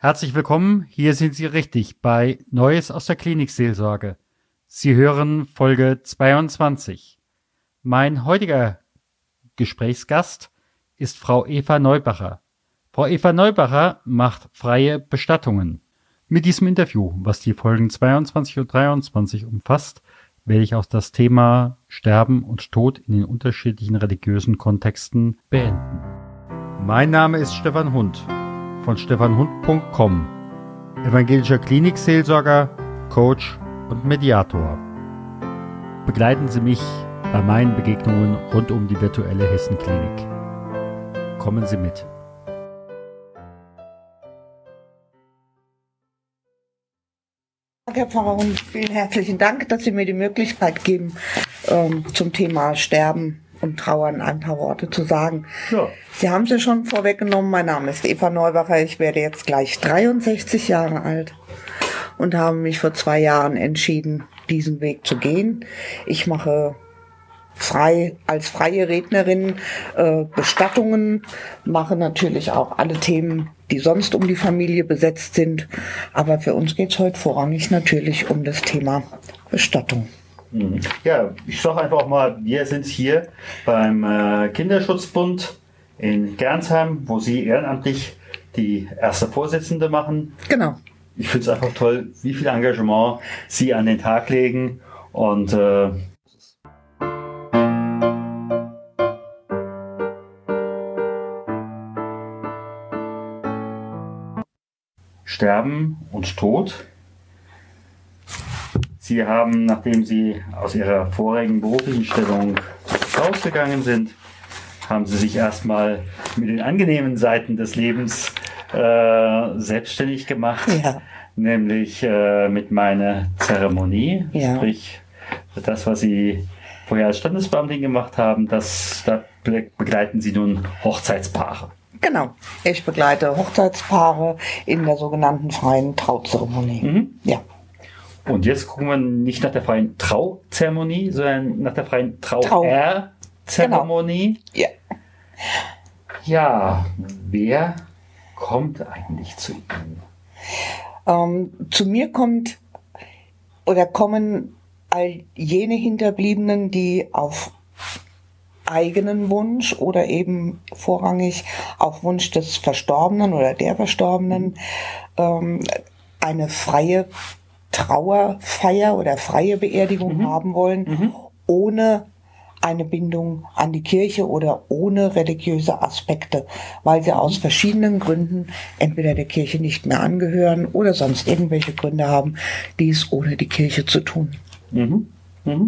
Herzlich willkommen, hier sind Sie richtig bei Neues aus der Klinikseelsorge. Sie hören Folge 22. Mein heutiger Gesprächsgast ist Frau Eva Neubacher. Frau Eva Neubacher macht freie Bestattungen. Mit diesem Interview, was die Folgen 22 und 23 umfasst, werde ich auch das Thema Sterben und Tod in den unterschiedlichen religiösen Kontexten beenden. Mein Name ist Stefan Hund von stefanhund.com, evangelischer Klinikseelsorger, Coach und Mediator. Begleiten Sie mich bei meinen Begegnungen rund um die virtuelle Hessenklinik. Kommen Sie mit. Herr Pfarrer Hund, vielen herzlichen Dank, dass Sie mir die Möglichkeit geben, zum Thema Sterben und Trauern ein paar Worte zu sagen. Ja. Sie haben es ja schon vorweggenommen, mein Name ist Eva Neubacher, ich werde jetzt gleich 63 Jahre alt und habe mich vor 2 Jahren entschieden, diesen Weg zu gehen. Ich mache als freie Rednerin Bestattungen, mache natürlich auch alle Themen, die sonst um die Familie besetzt sind, aber für uns geht es heute vorrangig natürlich um das Thema Bestattung. Ja, ich sage einfach mal, wir sind hier beim Kinderschutzbund in Gernsheim, wo Sie ehrenamtlich die erste Vorsitzende machen. Genau. Ich finde es einfach toll, wie viel Engagement Sie an den Tag legen und Sterben und Tod. Sie haben, nachdem Sie aus Ihrer vorigen beruflichen Stellung rausgegangen sind, haben Sie sich erstmal mit den angenehmen Seiten des Lebens selbstständig gemacht, ja. Nämlich mit meiner Zeremonie, ja. Sprich das, was Sie vorher als Standesbeamtin gemacht haben, da begleiten Sie nun Hochzeitspaare. Genau, ich begleite Hochzeitspaare in der sogenannten freien Trauzeremonie. Mhm. Ja. Und jetzt gucken wir nicht nach der freien Trauzeremonie, sondern nach der freien Trauerzeremonie. Genau. Ja. Ja, wer kommt eigentlich zu Ihnen? Zu mir kommen all jene Hinterbliebenen, die auf eigenen Wunsch oder eben vorrangig auf Wunsch des Verstorbenen oder der Verstorbenen eine freie Trauerfeier oder freie Beerdigung haben wollen, ohne eine Bindung an die Kirche oder ohne religiöse Aspekte, weil sie aus verschiedenen Gründen entweder der Kirche nicht mehr angehören oder sonst irgendwelche Gründe haben, dies ohne die Kirche zu tun. Mhm. Mhm.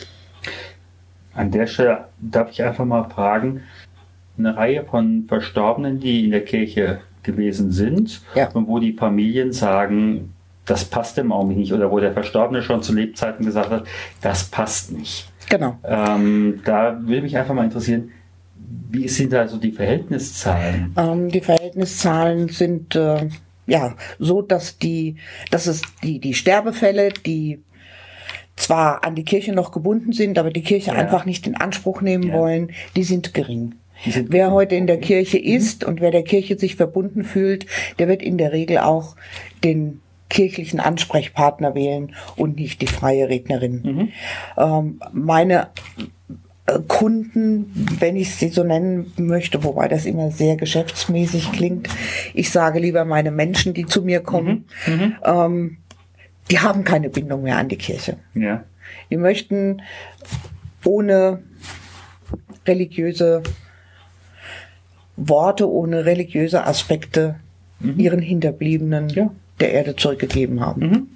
An der Stelle darf ich einfach mal fragen, eine Reihe von Verstorbenen, die in der Kirche gewesen sind, ja. Und wo die Familien sagen, das passt im Augenblick nicht, oder wo der Verstorbene schon zu Lebzeiten gesagt hat, das passt nicht. Genau. Da würde mich einfach mal interessieren, wie sind da so die Verhältniszahlen? Die Verhältniszahlen sind so, dass die Sterbefälle, die zwar an die Kirche noch gebunden sind, aber die Kirche einfach nicht in Anspruch nehmen wollen, die sind gering. Wer heute in der Kirche ist und wer der Kirche sich verbunden fühlt, der wird in der Regel auch den kirchlichen Ansprechpartner wählen und nicht die freie Rednerin. Meine Kunden, wenn ich sie so nennen möchte, wobei das immer sehr geschäftsmäßig klingt, ich sage lieber meine Menschen, die zu mir kommen, die haben keine Bindung mehr an die Kirche. Ja. Die möchten ohne religiöse Worte, ohne religiöse Aspekte ihren Hinterbliebenen der Erde zurückgegeben haben.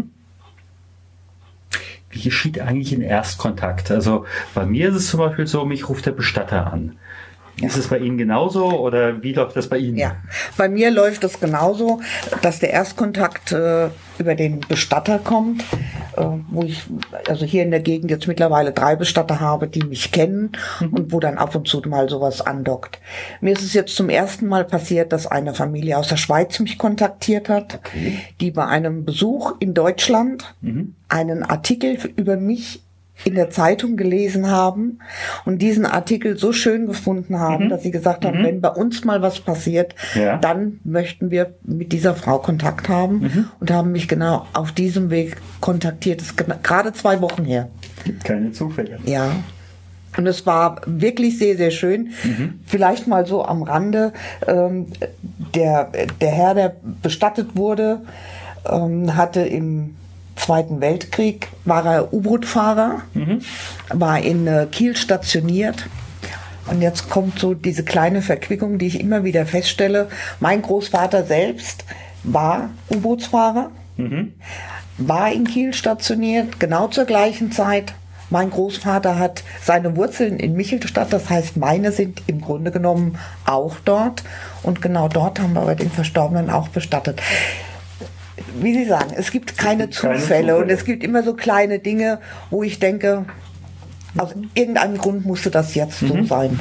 Wie geschieht eigentlich ein Erstkontakt? Also bei mir ist es zum Beispiel so, mich ruft der Bestatter an. Ist es bei Ihnen genauso oder wie läuft das bei Ihnen? Ja, bei mir läuft es genauso, dass der Erstkontakt über den Bestatter kommt, wo ich also hier in der Gegend jetzt mittlerweile 3 Bestatter habe, die mich kennen und wo dann ab und zu mal sowas andockt. Mir ist es jetzt zum ersten Mal passiert, dass eine Familie aus der Schweiz mich kontaktiert hat, die bei einem Besuch in Deutschland einen Artikel über mich in der Zeitung gelesen haben und diesen Artikel so schön gefunden haben, dass sie gesagt haben, wenn bei uns mal was passiert, dann möchten wir mit dieser Frau Kontakt haben und haben mich genau auf diesem Weg kontaktiert. Das ist gerade 2 Wochen her. Gibt keine Zufälle. Ja. Und es war wirklich sehr, sehr schön. Vielleicht mal so am Rande, der Herr, der bestattet wurde, hatte im Zweiten Weltkrieg, war er U-Boot-Fahrer, war in Kiel stationiert. Und jetzt kommt so diese kleine Verquickung, die ich immer wieder feststelle. Mein Großvater selbst war U-Bootsfahrer, war in Kiel stationiert, genau zur gleichen Zeit. Mein Großvater hat seine Wurzeln in Michelstadt, das heißt, meine sind im Grunde genommen auch dort. Und genau dort haben wir aber den Verstorbenen auch bestattet. Wie Sie sagen, es gibt keine Zufälle und es gibt immer so kleine Dinge, wo ich denke, aus irgendeinem Grund musste das jetzt so sein.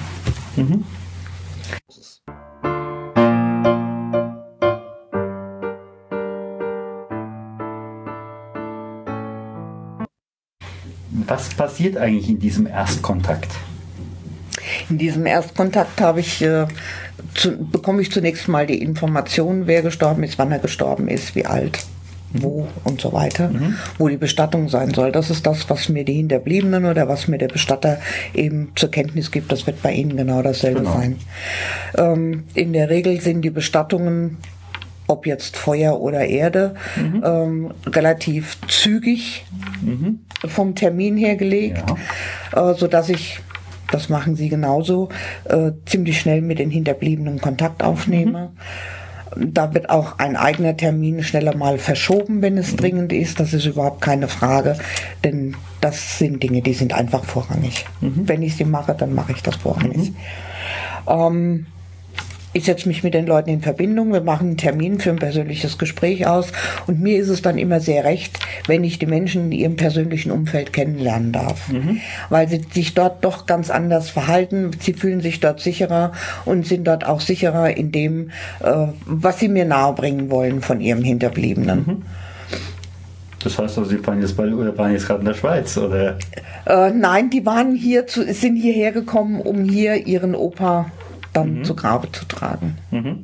Was passiert eigentlich in diesem Erstkontakt? In diesem Erstkontakt bekomme ich zunächst mal die Information, wer gestorben ist, wann er gestorben ist, wie alt, wo und so weiter, wo die Bestattung sein soll. Das ist das, was mir die Hinterbliebenen oder was mir der Bestatter eben zur Kenntnis gibt. Das wird bei Ihnen genau dasselbe sein. In der Regel sind die Bestattungen, ob jetzt Feuer oder Erde, relativ zügig vom Termin her gelegt, sodass ich, das machen Sie genauso, ziemlich schnell mit den Hinterbliebenen Kontakt aufnehme. Da wird auch ein eigener Termin schneller mal verschoben, wenn es dringend ist. Das ist überhaupt keine Frage, denn das sind Dinge, die sind einfach vorrangig. Wenn ich sie mache, dann mache ich das vorrangig. Ich setze mich mit den Leuten in Verbindung, wir machen einen Termin für ein persönliches Gespräch aus und mir ist es dann immer sehr recht, wenn ich die Menschen in ihrem persönlichen Umfeld kennenlernen darf, weil sie sich dort doch ganz anders verhalten, sie fühlen sich dort sicherer und sind dort auch sicherer in dem, was sie mir nahebringen wollen von ihrem Hinterbliebenen. Das heißt also, Sie waren jetzt gerade in der Schweiz, oder? Nein, die waren sind hierher gekommen, um hier ihren Opa dann zu Grabe zu tragen.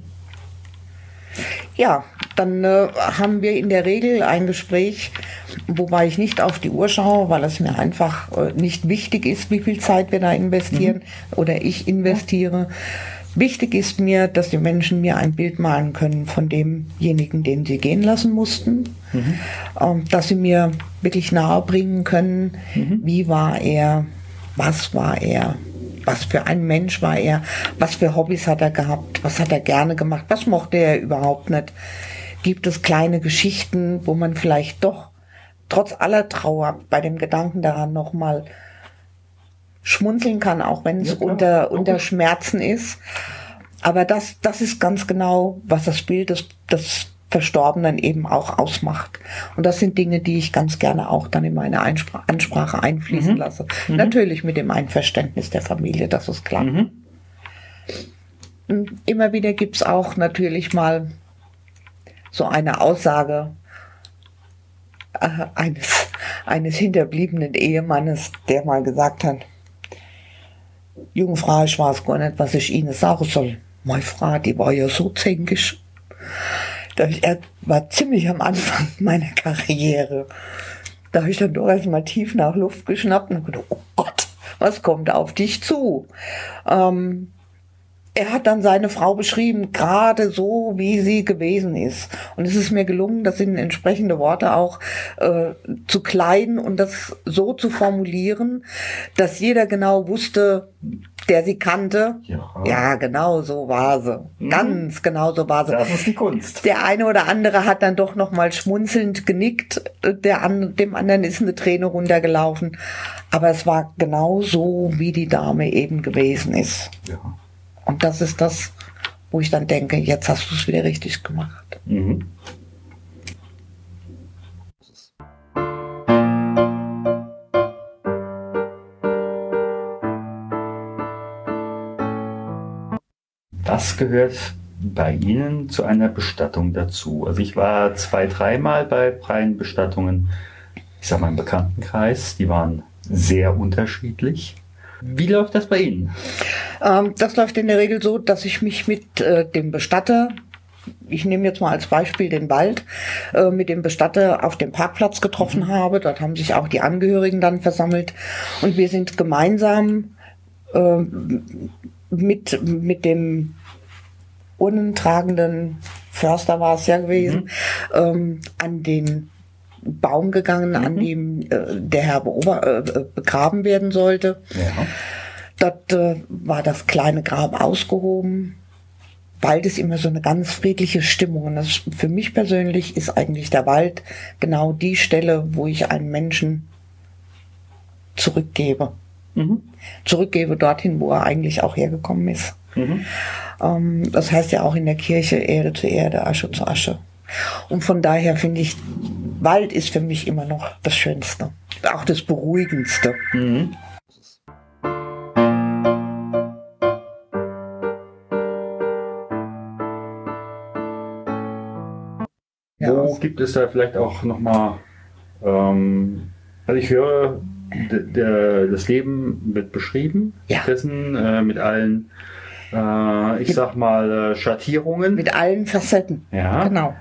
Ja, dann haben wir in der Regel ein Gespräch, wobei ich nicht auf die Uhr schaue, weil es mir einfach nicht wichtig ist, wie viel Zeit wir da investieren oder ich investiere. Wichtig ist mir, dass die Menschen mir ein Bild malen können von demjenigen, den sie gehen lassen mussten, dass sie mir wirklich nahe bringen können, wie war er, was war er, was für ein Mensch war er, was für Hobbys hat er gehabt, was hat er gerne gemacht, was mochte er überhaupt nicht. Gibt es kleine Geschichten, wo man vielleicht doch trotz aller Trauer bei dem Gedanken daran nochmal schmunzeln kann, auch wenn es unter Schmerzen ist. Aber das ist ganz genau, was das Bild des Verstorbenen eben auch ausmacht. Und das sind Dinge, die ich ganz gerne auch dann in meine Ansprache einfließen lasse. Natürlich mit dem Einverständnis der Familie, das ist klar. Und immer wieder gibt's auch natürlich mal so eine Aussage eines hinterbliebenen Ehemannes, der mal gesagt hat: Junge Frau, ich weiß gar nicht, was ich Ihnen sagen soll. Meine Frau, die war ja so zänkisch. Er war ziemlich am Anfang meiner Karriere. Da habe ich dann doch erstmal tief nach Luft geschnappt und gedacht, oh Gott, was kommt auf dich zu? Er hat dann seine Frau beschrieben, gerade so, wie sie gewesen ist. Und es ist mir gelungen, das in entsprechende Worte auch zu kleiden und das so zu formulieren, dass jeder genau wusste, der sie kannte. Ja, genau so war sie. Ganz genau so war sie. Das ist die Kunst. Der eine oder andere hat dann doch noch mal schmunzelnd genickt. Dem anderen ist eine Träne runtergelaufen. Aber es war genau so, wie die Dame eben gewesen ist. Ja. Und das ist das, wo ich dann denke, jetzt hast du es wieder richtig gemacht. Was gehört bei Ihnen zu einer Bestattung dazu? Also ich war 2-3 Mal bei freien Bestattungen, ich sag mal im Bekanntenkreis, die waren sehr unterschiedlich. Wie läuft das bei Ihnen? Das läuft in der Regel so, dass ich mich mit dem Bestatter, ich nehme jetzt mal als Beispiel den Wald, mit dem Bestatter auf dem Parkplatz getroffen habe. Dort haben sich auch die Angehörigen dann versammelt und wir sind gemeinsam mit dem urnentragenden Förster war es ja gewesen, an den Baum gegangen, an dem der Herr begraben werden sollte. Ja. Dort war das kleine Grab ausgehoben. Wald ist immer so eine ganz friedliche Stimmung. Und das, für mich persönlich ist eigentlich der Wald genau die Stelle, wo ich einen Menschen zurückgebe. Zurückgebe dorthin, wo er eigentlich auch hergekommen ist. Das heißt ja auch in der Kirche Erde zu Erde, Asche zu Asche. Und von daher finde ich, Wald ist für mich immer noch das Schönste. Auch das Beruhigendste. Wo gibt es da vielleicht auch nochmal, also ich höre, das Leben wird beschrieben, Ja. dessen mit allen, ich sag mal, Schattierungen. Mit allen Facetten. Ja. Genau.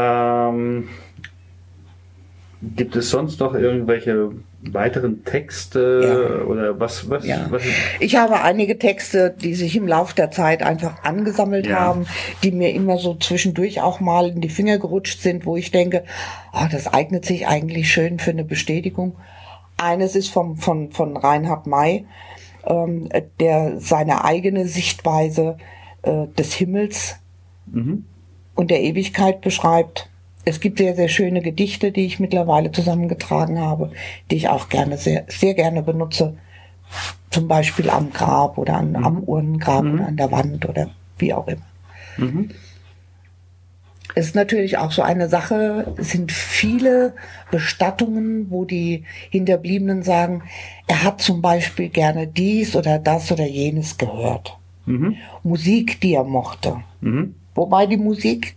Gibt es sonst noch irgendwelche weiteren Texte oder was? Ja. Was? Ich habe einige Texte, die sich im Laufe der Zeit einfach angesammelt haben, die mir immer so zwischendurch auch mal in die Finger gerutscht sind, wo ich denke, das eignet sich eigentlich schön für eine Bestätigung. Eines ist von Reinhard May, der seine eigene Sichtweise des Himmels und der Ewigkeit beschreibt. Es gibt sehr, sehr schöne Gedichte, die ich mittlerweile zusammengetragen habe, die ich auch gerne, sehr, sehr gerne benutze. Zum Beispiel am Grab oder am Urnengrab oder an der Wand oder wie auch immer. Es ist natürlich auch so eine Sache, es sind viele Bestattungen, wo die Hinterbliebenen sagen, er hat zum Beispiel gerne dies oder das oder jenes gehört. Musik, die er mochte. Wobei die Musik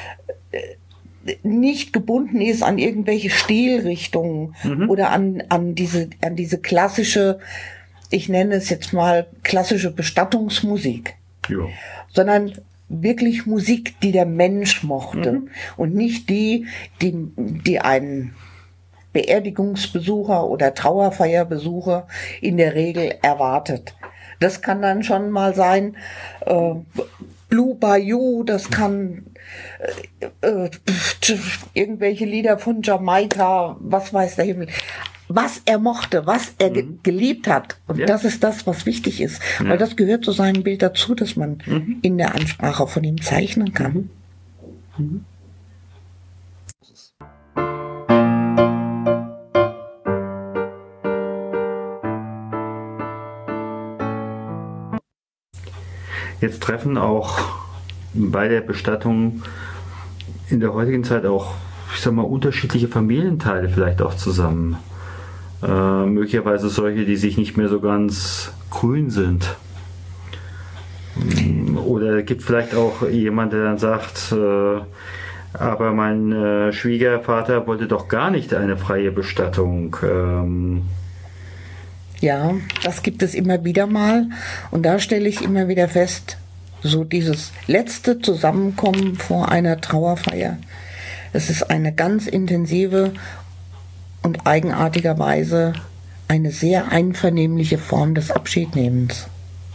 nicht gebunden ist an irgendwelche Stilrichtungen oder an diese klassische, ich nenne es jetzt mal klassische Bestattungsmusik, sondern wirklich Musik, die der Mensch mochte und nicht die einen Beerdigungsbesucher oder Trauerfeierbesucher in der Regel erwartet. Das kann dann schon mal sein, Blue Bayou, das kann irgendwelche Lieder von Jamaika, was weiß der Himmel. Was er mochte, was er geliebt hat. Und das ist das, was wichtig ist. Weil das gehört zu seinem Bild dazu, dass man in der Ansprache von ihm zeichnen kann. Jetzt treffen auch bei der Bestattung in der heutigen Zeit auch, ich sag mal, unterschiedliche Familienteile vielleicht auch zusammen. Möglicherweise solche, die sich nicht mehr so ganz grün sind. Oder gibt vielleicht auch jemand, der dann sagt, aber mein Schwiegervater wollte doch gar nicht eine freie Bestattung. Ja, das gibt es immer wieder mal. Und da stelle ich immer wieder fest, so dieses letzte Zusammenkommen vor einer Trauerfeier. Es ist eine ganz intensive und eigenartigerweise eine sehr einvernehmliche Form des Abschiednehmens.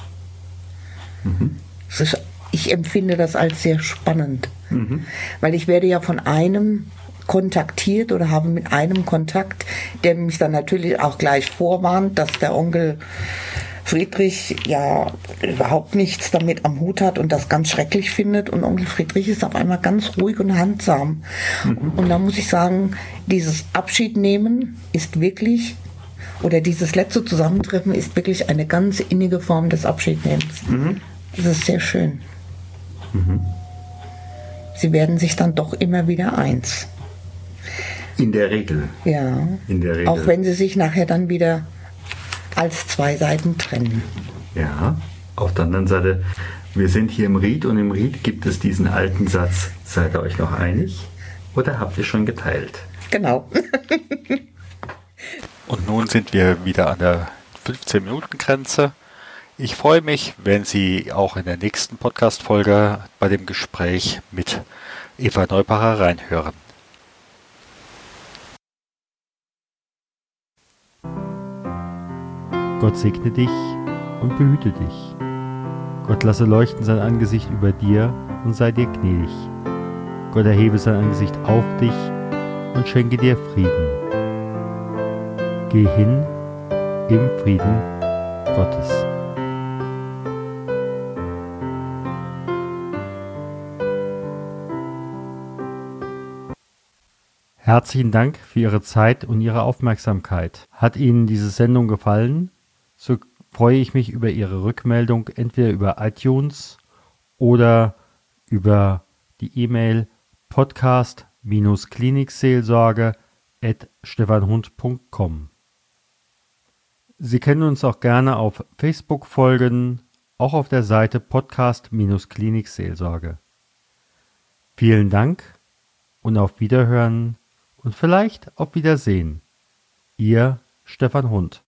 Ich empfinde das als sehr spannend, weil ich werde ja von einem kontaktiert oder habe mit einem Kontakt, der mich dann natürlich auch gleich vorwarnt, dass der Onkel Friedrich ja überhaupt nichts damit am Hut hat und das ganz schrecklich findet. Und Onkel Friedrich ist auf einmal ganz ruhig und handsam. Und da muss ich sagen, dieses Abschiednehmen ist wirklich, oder dieses letzte Zusammentreffen ist wirklich eine ganz innige Form des Abschiednehmens. Das ist sehr schön. Sie werden sich dann doch immer wieder eins. In der Regel. Ja. In der Regel. Auch wenn sie sich nachher dann wieder als zwei Seiten trennen. Ja, auf der anderen Seite, wir sind hier im Ried und im Ried gibt es diesen alten Satz, seid ihr euch noch einig oder habt ihr schon geteilt? Genau. Und nun sind wir wieder an der 15-Minuten-Grenze. Ich freue mich, wenn Sie auch in der nächsten Podcast-Folge bei dem Gespräch mit Eva Neubacher reinhören. Gott segne dich und behüte dich. Gott lasse leuchten sein Angesicht über dir und sei dir gnädig. Gott erhebe sein Angesicht auf dich und schenke dir Frieden. Geh hin im Frieden Gottes. Herzlichen Dank für Ihre Zeit und Ihre Aufmerksamkeit. Hat Ihnen diese Sendung gefallen? So freue ich mich über Ihre Rückmeldung, entweder über iTunes oder über die E-Mail podcast-klinikseelsorge@stefanhund.com. Sie können uns auch gerne auf Facebook folgen, auch auf der Seite Podcast-Klinikseelsorge. Vielen Dank und auf Wiederhören und vielleicht auf Wiedersehen. Ihr Stefan Hund.